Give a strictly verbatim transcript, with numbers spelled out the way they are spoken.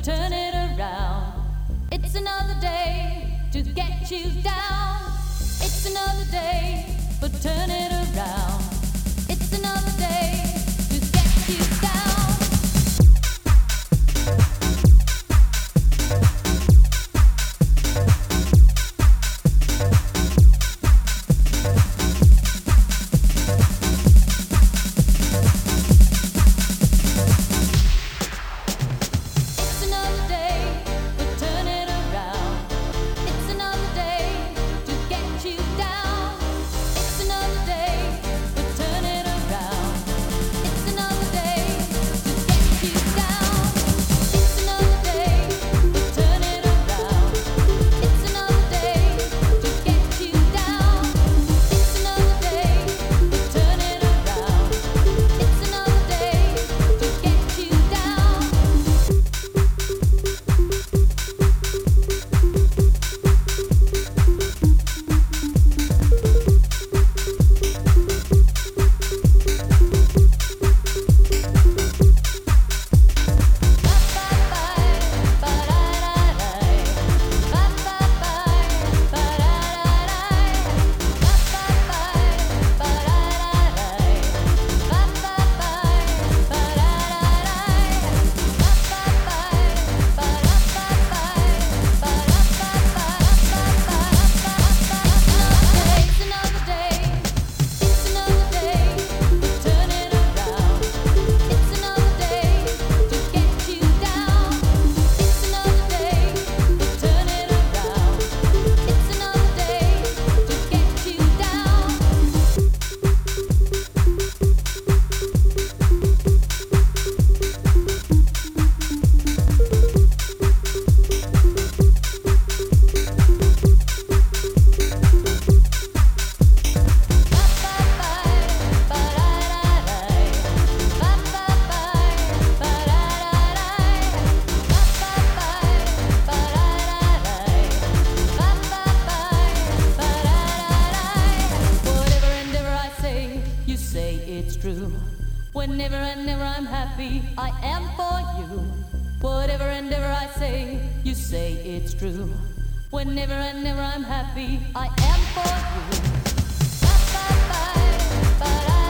turn it around. It's another day to get you down. It's another day, but turn it around. It's another day to get you down. Whenever and ever I'm happy, I am for you. Whatever and ever I say, you say it's true. Whenever and ever I'm happy, I am for you. Ba, ba, ba, ba, da.